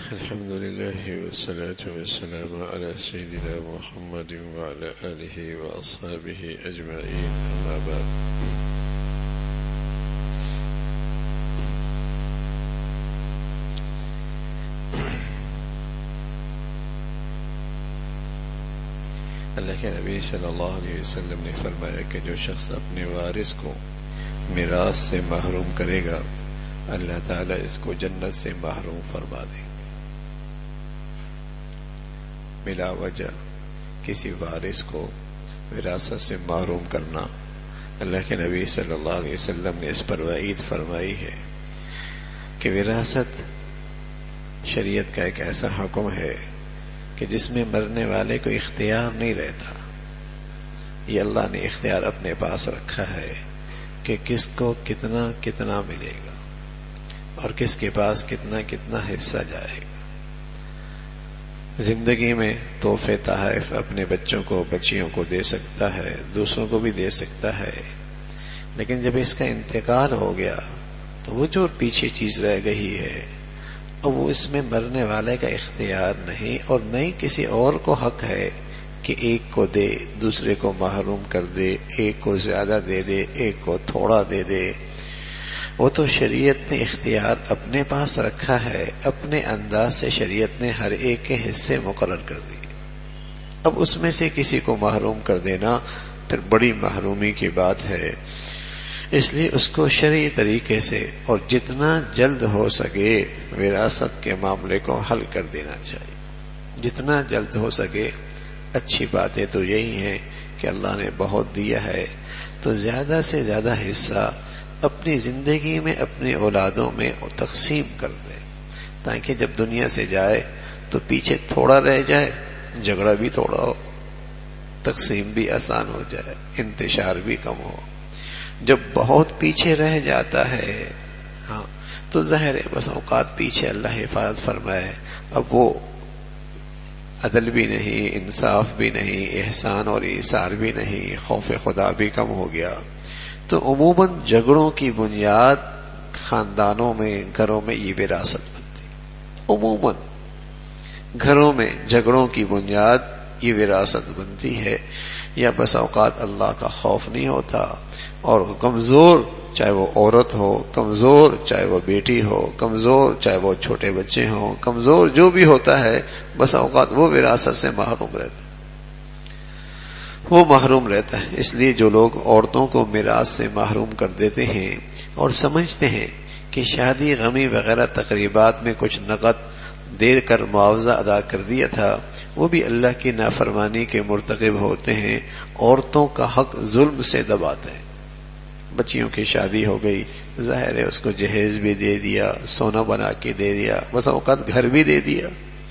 الحمد لله والصلاة والسلام على سيدنا محمد وعلى آله وأصحابه أجمعين، أما بعد. اللہ کے نبی صلی اللہ علیہ وسلم نے فرمایا کہ جو شخص اپنے وارث کو میراث سے محروم کرے گا، اللہ تعالیٰ اس کو جنت سے محروم فرما دیں گے. بلا وجہ کسی وارث کو وراثت سے محروم کرنا، اللہ کے نبی صلی اللہ علیہ وسلم نے اس پر وعید فرمائی ہے کہ وراثت شریعت کا ایک ایسا حکم ہے کہ جس میں مرنے والے کو اختیار نہیں رہتا. یہ اللہ نے اختیار اپنے پاس رکھا ہے کہ کس کو کتنا کتنا ملے گا اور کس کے پاس کتنا کتنا حصہ جائے گا. زندگی میں تحفے تحائف اپنے بچوں کو بچیوں کو دے سکتا ہے، دوسروں کو بھی دے سکتا ہے، لیکن جب اس کا انتقال ہو گیا تو وہ جو پیچھے چیز رہ گئی ہے اب وہ اس میں مرنے والے کا اختیار نہیں، اور نہ ہی کسی اور کو حق ہے کہ ایک کو دے دوسرے کو محروم کر دے، ایک کو زیادہ دے دے ایک کو تھوڑا دے دے. وہ تو شریعت نے اختیار اپنے پاس رکھا ہے، اپنے انداز سے شریعت نے ہر ایک کے حصے مقرر کر دی. اب اس میں سے کسی کو محروم کر دینا پھر بڑی محرومی کی بات ہے. اس لیے اس کو شرعی طریقے سے اور جتنا جلد ہو سکے وراثت کے معاملے کو حل کر دینا چاہیے. جتنا جلد ہو سکے. اچھی باتیں تو یہی ہیں کہ اللہ نے بہت دیا ہے تو زیادہ سے زیادہ حصہ اپنی زندگی میں اپنی اولادوں میں تقسیم کر دے، تاکہ جب دنیا سے جائے تو پیچھے تھوڑا رہ جائے، جھگڑا بھی تھوڑا ہو، تقسیم بھی آسان ہو جائے، انتشار بھی کم ہو. جب بہت پیچھے رہ جاتا ہے تو ظاہر ہے بس اوقات پیچھے اللہ حفاظت فرمائے، اب وہ عدل بھی نہیں، انصاف بھی نہیں، احسان اور ایثار بھی نہیں، خوف خدا بھی کم ہو گیا. تو عموماً جھگڑوں کی بنیاد خاندانوں میں گھروں میں یہ وراثت بنتی. عموماً گھروں میں جھگڑوں کی بنیاد یہ وراثت بنتی ہے. یا بس اوقات اللہ کا خوف نہیں ہوتا اور کمزور چاہے وہ عورت ہو، کمزور چاہے وہ بیٹی ہو، کمزور چاہے وہ چھوٹے بچے ہوں، کمزور جو بھی ہوتا ہے بس اوقات وہ وراثت سے محروم رہتا ہے، وہ محروم رہتا ہے. اس لیے جو لوگ عورتوں کو میراث سے محروم کر دیتے ہیں اور سمجھتے ہیں کہ شادی غمی وغیرہ تقریبات میں کچھ نقد دے کر معاوضہ ادا کر دیا تھا، وہ بھی اللہ کی نافرمانی کے مرتکب ہوتے ہیں. عورتوں کا حق ظلم سے دباتے ہیں. بچیوں کی شادی ہو گئی، ظاہر ہے اس کو جہیز بھی دے دیا، سونا بنا کے دے دیا، بس اوقات گھر بھی دے دیا،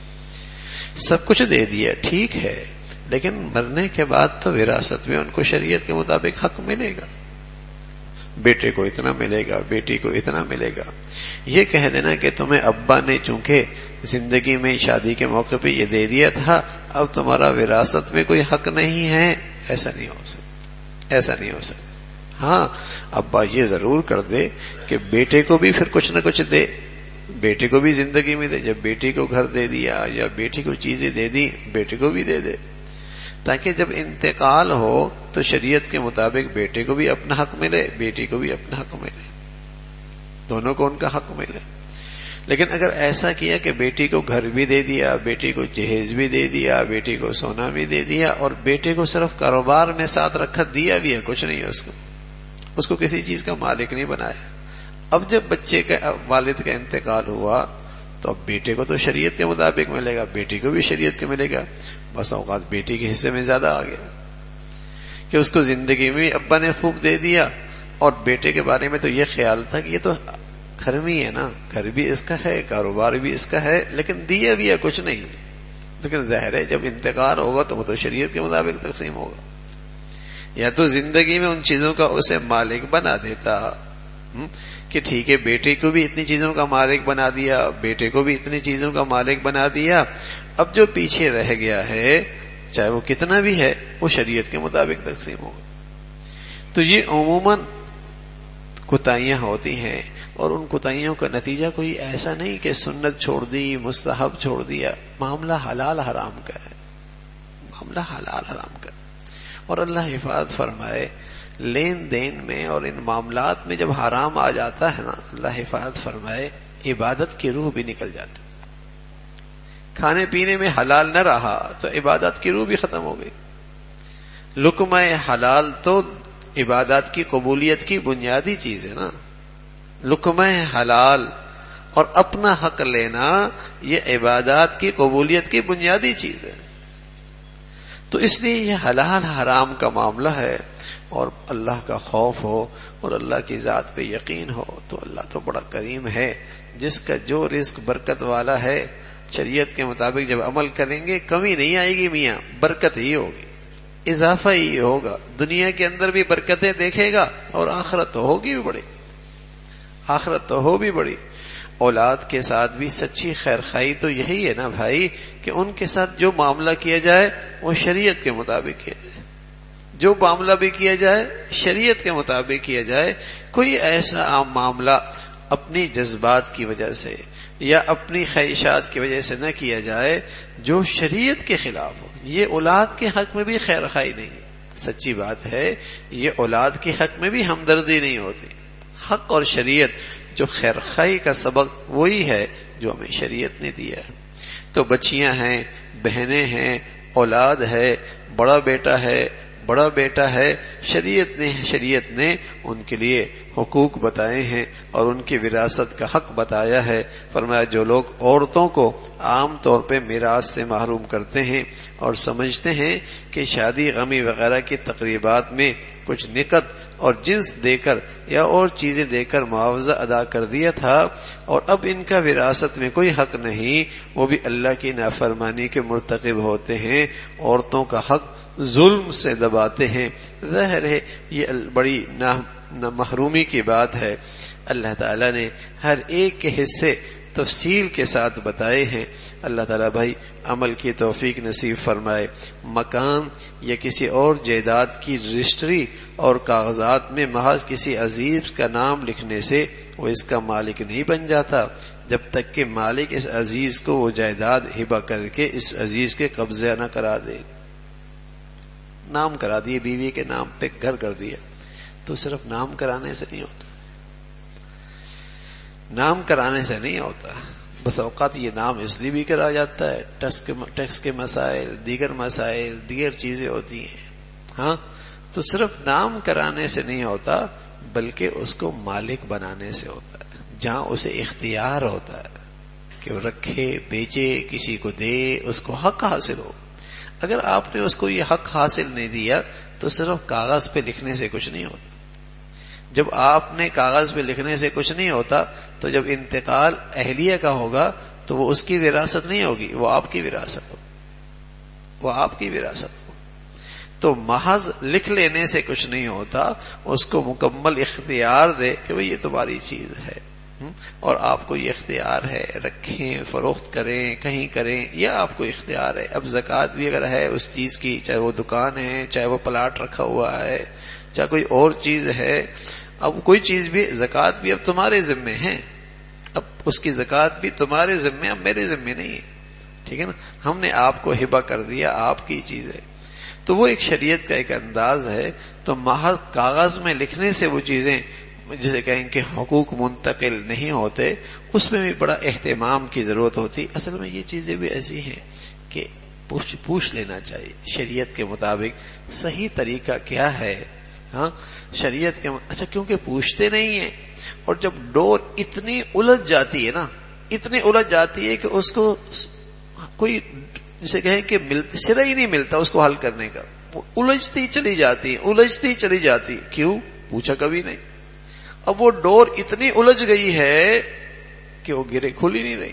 سب کچھ دے دیا، ٹھیک ہے، لیکن مرنے کے بعد تو وراثت میں ان کو شریعت کے مطابق حق ملے گا. بیٹے کو اتنا ملے گا، بیٹی کو اتنا ملے گا. یہ کہہ دینا کہ تمہیں ابا نے چونکہ زندگی میں شادی کے موقع پہ یہ دے دیا تھا اب تمہارا وراثت میں کوئی حق نہیں ہے، ایسا نہیں ہو سکتا، ایسا نہیں ہو سکتا. ہاں ابا یہ ضرور کر دے کہ بیٹے کو بھی پھر کچھ نہ کچھ دے، بیٹے کو بھی زندگی میں دے. جب بیٹی کو گھر دے دیا یا بیٹی کو چیزیں دے دی، بیٹے کو بھی دے دے، تاکہ جب انتقال ہو تو شریعت کے مطابق بیٹے کو بھی اپنا حق ملے، بیٹی کو بھی اپنا حق ملے، دونوں کو ان کا حق ملے. لیکن اگر ایسا کیا کہ بیٹی کو گھر بھی دے دیا، بیٹی کو جہیز بھی دے دیا، بیٹی کو سونا بھی دے دیا اور بیٹے کو صرف کاروبار میں ساتھ رکھا دیا بھی ہے، کچھ نہیں ہے اس کو کسی چیز کا مالک نہیں بنایا. اب جب بچے کا والد کا انتقال ہوا تو اب بیٹے کو تو شریعت کے مطابق ملے گا، بیٹی کو بھی شریعت کے ملے گا. بس اوقات بیٹی کے حصے میں زیادہ آ گیا کہ اس کو زندگی میں ابا نے خوب دے دیا، اور بیٹے کے بارے میں تو یہ خیال تھا کہ یہ تو گھر میں ہے نا، گھر بھی اس کا ہے، کاروبار بھی اس کا ہے، لیکن دیا بھی ہے کچھ نہیں. لیکن ظاہر ہے جب انتقال ہوگا تو وہ تو شریعت کے مطابق تقسیم ہوگا. یا تو زندگی میں ان چیزوں کا اسے مالک بنا دیتا کہ ٹھیک ہے بیٹے کو بھی اتنی چیزوں کا مالک بنا دیا، بیٹے کو بھی اتنی چیزوں کا مالک بنا دیا، اب جو پیچھے رہ گیا ہے چاہے وہ کتنا بھی ہے وہ شریعت کے مطابق تقسیم ہوگا. تو یہ عموماً کوتاہیاں ہوتی ہیں، اور ان کوتاہیوں کا نتیجہ کوئی ایسا نہیں کہ سنت چھوڑ دی، مستحب چھوڑ دیا، معاملہ حلال حرام کا ہے، معاملہ حلال حرام کا. اور اللہ حفاظت فرمائے، لین دین میں اور ان معاملات میں جب حرام آ جاتا ہے نا، اللہ حفاظت فرمائے عبادت کی روح بھی نکل جاتی. کھانے پینے میں حلال نہ رہا تو عبادت کی روح بھی ختم ہو گئی. لقمہ حلال تو عبادات کی قبولیت کی بنیادی چیز ہے نا. لقمہ حلال اور اپنا حق لینا یہ عبادات کی قبولیت کی بنیادی چیز ہے. تو اس لیے یہ حلال حرام کا معاملہ ہے، اور اللہ کا خوف ہو اور اللہ کی ذات پہ یقین ہو تو اللہ تو بڑا کریم ہے. جس کا جو رزق برکت والا ہے، شریعت کے مطابق جب عمل کریں گے کمی نہیں آئے گی میاں، برکت ہی ہوگی، اضافہ ہی ہوگا. دنیا کے اندر بھی برکتیں دیکھے گا، اور آخرت تو ہوگی بھی بڑی، آخرت تو ہو بھی بڑی. اولاد کے ساتھ بھی سچی خیر خواہی تو یہی ہے نا بھائی، کہ ان کے ساتھ جو معاملہ کیا جائے وہ شریعت کے مطابق کیا جائے. جو معاملہ بھی کیا جائے شریعت کے مطابق کیا جائے. کوئی ایسا عام معاملہ اپنی جذبات کی وجہ سے یا اپنی خواہشات کی وجہ سے نہ کیا جائے جو شریعت کے خلاف ہو. یہ اولاد کے حق میں بھی خیر خواہی نہیں، سچی بات ہے، یہ اولاد کے حق میں بھی ہمدردی نہیں ہوتی. حق اور شریعت جو خیر خواہی کا سبق وہی ہے جو ہمیں شریعت نے دیا ہے. تو بچیاں ہیں، بہنیں ہیں، اولاد ہے، بڑا بیٹا ہے، شریعت نے ان کے لیے حقوق بتائے ہیں اور ان کی وراثت کا حق بتایا ہے. فرمایا جو لوگ عورتوں کو عام طور پہ میراث سے محروم کرتے ہیں اور سمجھتے ہیں کہ شادی غمی وغیرہ کی تقریبات میں کچھ نقد اور جنس دے کر یا اور چیزیں دے کر معاوضہ ادا کر دیا تھا اور اب ان کا وراثت میں کوئی حق نہیں، وہ بھی اللہ کی نافرمانی کے مرتکب ہوتے ہیں، عورتوں کا حق ظلم سے دباتے ہیں. ظاہر ہے یہ بڑی محرومی کی بات ہے. اللہ تعالیٰ نے ہر ایک کے حصے تفصیل کے ساتھ بتائے ہیں. اللہ تعالیٰ بھائی عمل کی توفیق نصیب فرمائے. مکان یا کسی اور جائیداد کی رجسٹری اور کاغذات میں محض کسی عزیز کا نام لکھنے سے وہ اس کا مالک نہیں بن جاتا جب تک کہ مالک اس عزیز کو وہ جائیداد ہبہ کر کے اس عزیز کے قبضہ نہ کرا دے. نام کرا دیے، بیوی کے نام پہ گھر کر دیا، تو صرف نام کرانے سے نہیں ہوتا، نام کرانے سے نہیں ہوتا. بس اوقات یہ نام اس لیے بھی کرا جاتا ہے، ٹیکس کے مسائل، دیگر چیزیں ہوتی ہیں. ہاں تو صرف نام کرانے سے نہیں ہوتا بلکہ اس کو مالک بنانے سے ہوتا ہے، جہاں اسے اختیار ہوتا ہے کہ وہ رکھے، بیچے، کسی کو دے، اس کو حق حاصل ہو. اگر آپ نے اس کو یہ حق حاصل نہیں دیا تو صرف کاغذ پہ لکھنے سے کچھ نہیں ہوتا. جب آپ نے کاغذ پہ لکھنے سے کچھ نہیں ہوتا تو جب انتقال اہلیہ کا ہوگا تو وہ اس کی وراثت نہیں ہوگی، وہ آپ کی وراثت ہو، وہ آپ کی وراثت ہو. تو محض لکھ لینے سے کچھ نہیں ہوتا، اس کو مکمل اختیار دے کہ بھئی یہ تمہاری چیز ہے اور آپ کو یہ اختیار ہے، رکھیں، فروخت کریں، کہیں کریں، یہ آپ کو اختیار ہے. اب زکوٰۃ بھی اگر ہے اس چیز کی، چاہے وہ دکان ہے، چاہے وہ پلاٹ رکھا ہوا ہے، چاہے کوئی اور چیز ہے، اب کوئی چیز بھی، زکوٰۃ بھی اب تمہارے ذمے ہے، اب اس کی زکوٰۃ بھی تمہارے ذمے، اب میرے ذمے نہیں ہے. ٹھیک ہے نا، ہم نے آپ کو ہبہ کر دیا، آپ کی چیز ہے. تو وہ ایک شریعت کا ایک انداز ہے. تو محض کاغذ میں لکھنے سے وہ چیزیں جسے کہیں کہ حقوق منتقل نہیں ہوتے، اس میں بھی بڑا اہتمام کی ضرورت ہوتی. اصل میں یہ چیزیں بھی ایسی ہیں کہ پوچھ لینا چاہیے شریعت کے مطابق صحیح طریقہ کیا ہے. ہاں شریعت کے اچھا، کیونکہ پوچھتے نہیں ہیں، اور جب ڈور اتنی الجھ جاتی ہے نا، اتنی الجھ جاتی ہے کہ اس کو کوئی جسے کہیں کہ سرا ہی نہیں ملتا اس کو حل کرنے کا، وہ الجھتی چلی جاتی. کیوں؟ پوچھا کبھی نہیں. اب وہ ڈور اتنی الجھ گئی ہے کہ وہ گرے کھل ہی نہیں رہی.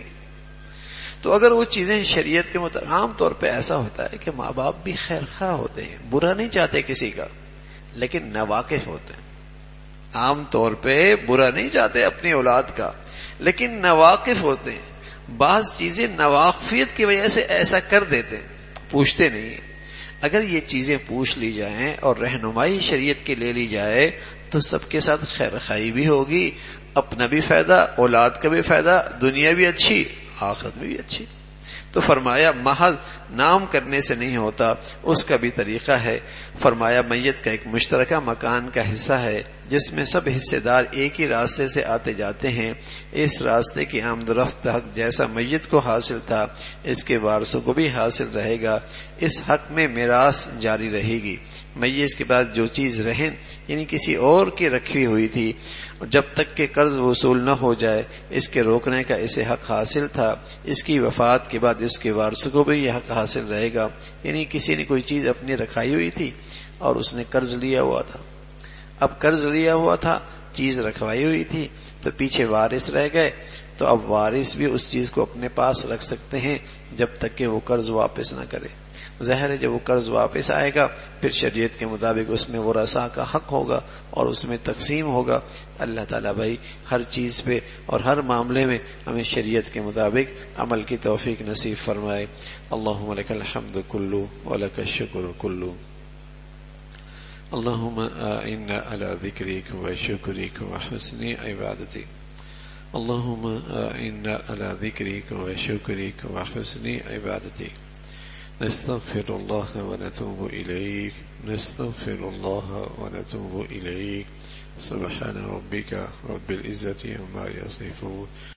تو اگر وہ چیزیں شریعت کے مطابق، عام طور پہ ایسا ہوتا ہے کہ ماں باپ بھی خیر خواہ ہوتے ہیں، برا نہیں چاہتے کسی کا، لیکن ناواقف ہوتے ہیں. عام طور پہ برا نہیں چاہتے اپنی اولاد کا، لیکن ناواقف ہوتے ہیں. بعض چیزیں ناواقفیت کی وجہ سے ایسا کر دیتے ہیں، پوچھتے نہیں ہیں. اگر یہ چیزیں پوچھ لی جائیں اور رہنمائی شریعت کی لے لی جائے تو سب کے ساتھ خیر خائی بھی ہوگی، اپنا بھی فائدہ، اولاد کا بھی فائدہ، دنیا بھی اچھی، آخرت میں بھی اچھی۔ تو فرمایا محض نام کرنے سے نہیں ہوتا، اس کا بھی طریقہ ہے۔ فرمایا میت کا ایک مشترکہ مکان کا حصہ ہے جس میں سب حصے دار ایک ہی راستے سے آتے جاتے ہیں، اس راستے کی آمد و رفت حق جیسا میت کو حاصل تھا اس کے وارثوں کو بھی حاصل رہے گا، اس حق میں میراث جاری رہے گی۔ میت کے بعد جو چیز رہن یعنی کسی اور کی رکھی ہوئی تھی، جب تک کہ قرض وصول نہ ہو جائے اس کے روکنے کا اسے حق حاصل تھا، اس کی وفات کے بعد اس کے وارثوں کو بھی یہ حق حاصل رہے گا۔ یعنی کسی نے کوئی چیز اپنی رکھائی ہوئی تھی اور اس نے قرض لیا ہوا تھا، اب قرض لیا ہوا تھا، چیز رکھوائی ہوئی تھی، تو پیچھے وارث رہ گئے، تو اب وارث بھی اس چیز کو اپنے پاس رکھ سکتے ہیں جب تک کہ وہ قرض واپس نہ کرے۔ ظاہر ہے جب وہ قرض واپس آئے گا پھر شریعت کے مطابق اس میں ورثاء کا حق ہوگا اور اس میں تقسیم ہوگا۔ اللہ تعالیٰ بھائی ہر چیز پہ اور ہر معاملے میں ہمیں شریعت کے مطابق عمل کی توفیق نصیب فرمائے۔ اللہم لک الحمد کلو ولک الشکر کلو، اللہم اعنا علی ذکرک وشکرک وحسن عبادتک، اللہم اعنا علی ذکرک وشکرک وحسن عبادتک، نستغفر الله ونتوب إليك، نستغفر الله ونتوب إليك، سبحان ربك رب العزة عما يصفون.